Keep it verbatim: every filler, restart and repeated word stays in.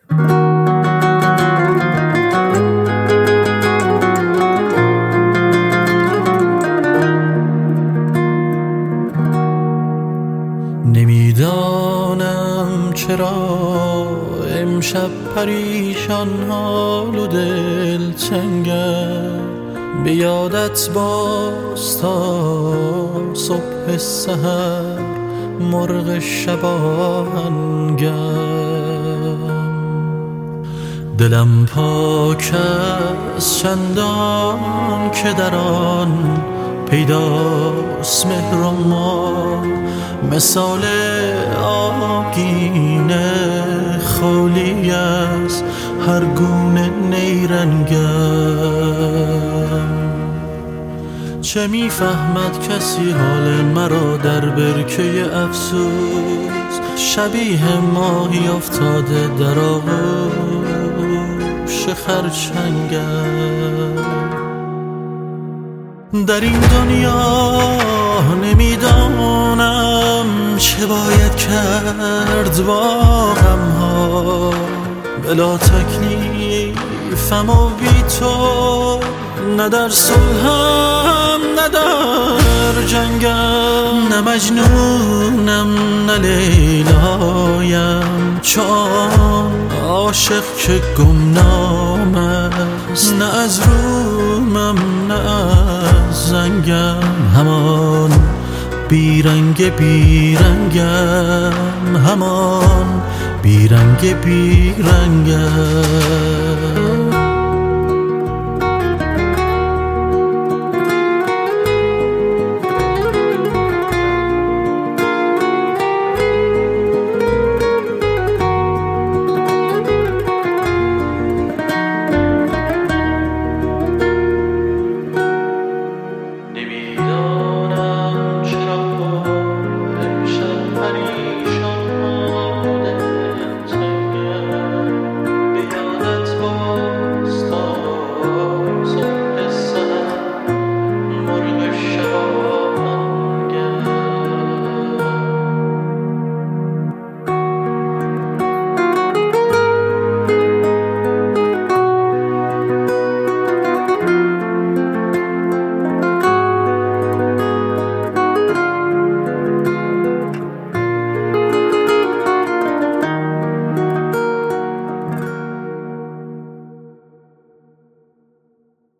نمیدانم چرا امشب پریشان حال و دل تنگم، به یادت باز تا صبح سحر مرغ شباهنگم. دلم پاک از چندان که در آن پیداست مهر و ما، مثال آگینه خالی از هر گونه نیرنگم. چه میفهمد کسی حال مرا در برکه افسوس، شبیه ماهی افتاده در آغوش خرچنگم. در این دنیا نمیدانم چه باید کرد با غم‌ها، بلا تکلیفم و بی تو، نه در صلحم نه در جنگم. نه مجنونم نه لیلایم، چون عاشق که گمنام است، نه از رومم نه از زنگم. همان بیرنگ بیرنگم، همان بیرنگ بیرنگم. نمیدانم چرا امشب پریشان